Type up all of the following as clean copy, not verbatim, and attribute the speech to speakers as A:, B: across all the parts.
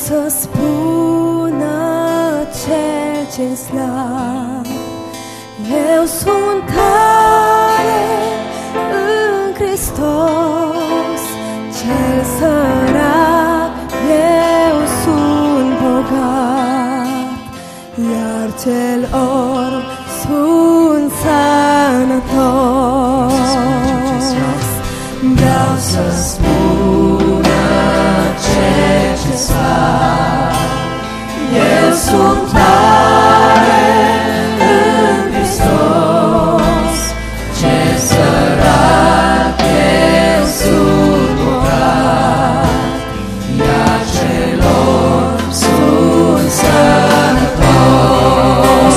A: să spună cel ce slab. Eu sunt tare în Hristos, cel sărac, eu sunt bogat, iar cel orb sunt sănătos. Vreau să spună cel ce slab, eu sunt tare în Hristos, cel sărac, eu sunt bogat, iar cel orb sunt sănătos.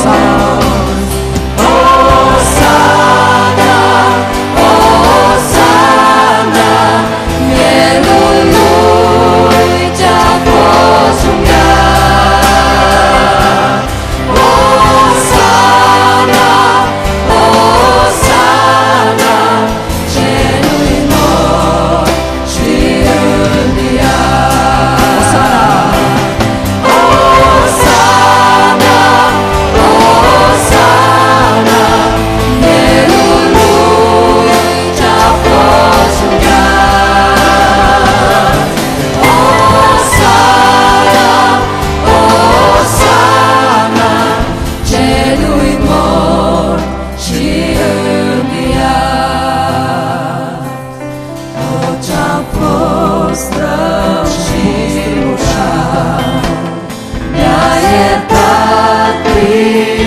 A: Osana, Osana, mielul lui ce-a fost rugat. Osana, Osana, celui mort și înviat. Osana, Osana, mielul lui ce-a fost rugat. Osana, Osana, celui mort și înviat. Tot ce-a fost rău și rușat, mi-a iertat prin